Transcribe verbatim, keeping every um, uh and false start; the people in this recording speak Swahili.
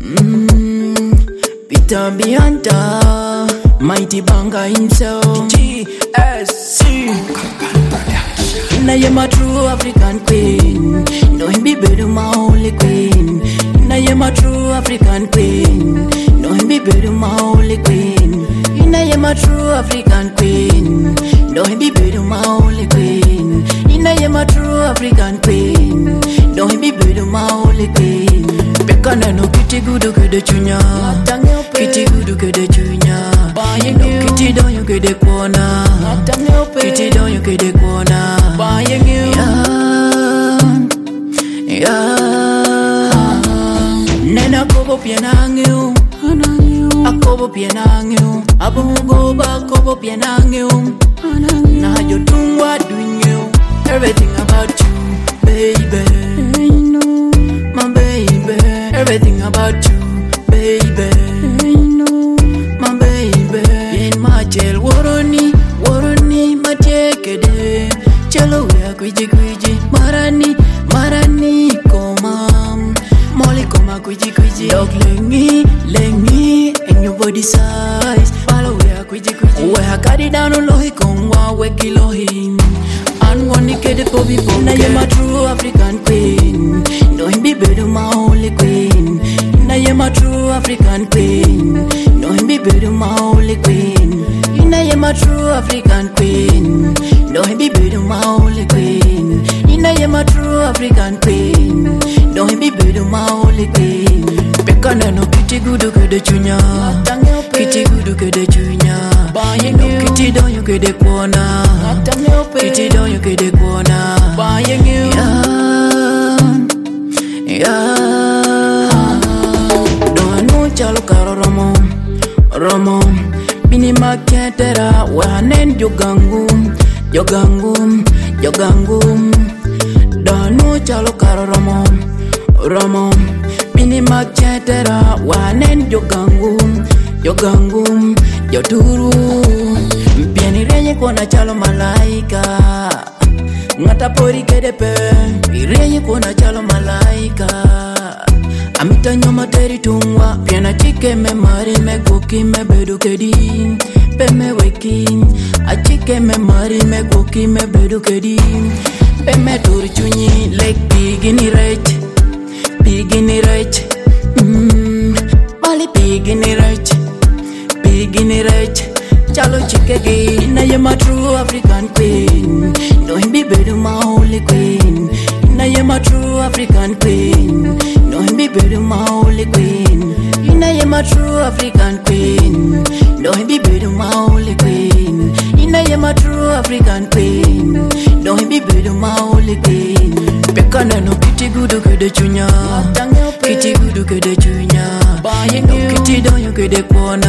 Mm, Peter Bianta, mighty banga himself. G S C. Now you're my true African queen. No him be better my only queen. Now you're my true African queen. No him be better my only queen. Now you're my true African queen. No him be better my only queen. Now you're my true African queen. No him be better my only queen. Bekana no kitty gudu kede chunya. Kitty gudu kede chunya. No kitty don't you kede kona. Kitty don't you kede kona. Yeah, yeah. Nena kobo pianangyo. Akobo pianangyo. Abongo ba kobo pianangyo. Na yo tungwa dunyo. Everything about you, baby. My baby. Everything about you, baby. My baby. In my jail, waroni, waroni, my jekede. Chelo wea kwiji kwiji. Marani, marani, koma. Molly koma kwiji kwiji. Dog lengi, lengi. In your body size. Follow wea kwiji kwiji. Wea kadi down on lohi kongwa weki lohi. And one naked for before. Now you're my true African queen. No him be better my only queen. Now you're my true African queen. No him be better my only queen. Now you're my true African queen. No him be better my only queen. Now you're my true African queen. No him be better my only queen. Bekana no kitty gudu kede chunya. Kitty gudu kede chunya. No kitty don't you kede kona. Kitty don't you kede kona. Yeah, yeah. Don't know chalo karo romo, romo. Bini maketera wanen jogangu, jogangu, jogangu. Don't know chalo karo romo, romo. Bini maketera wanen jogangu, jogangu, joturu. Piani renye kona chalo malaika. Ngata pori kedepe. Renye kona chalo malaika. Amita nyoma teri tungwa. Piana chike me mari me koki me bedu kedi. Pe me weki. Achike me mari me koki me bedu kedi. Pe me turi chunyi. Like pigini right. Pigini right. Mmm. Bali pigini right. Pigini right. Chalo chikegi. Now you're my true African queen. No him be better my only queen. Now you're my true African queen. No him be better my only queen. Now you're my true African queen. No him be better my only queen. Now you're my true African queen. No him be better my only queen. Bekana no kitty gudu kede chunya. Kitty gudu kede chunya. No kitty don't you kede kona.